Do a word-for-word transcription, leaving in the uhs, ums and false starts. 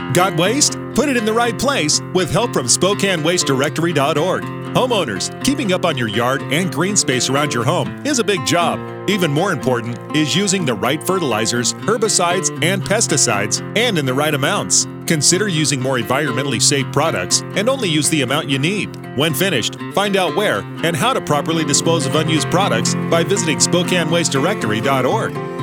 Got waste? Put it in the right place with help from Spokane Waste Directory dot org. Homeowners, keeping up on your yard and green space around your home is a big job. Even more important is using the right fertilizers, herbicides, and pesticides, and in the right amounts. Consider using more environmentally safe products and only use the amount you need. When finished, find out where and how to properly dispose of unused products by visiting Spokane Waste Directory dot org.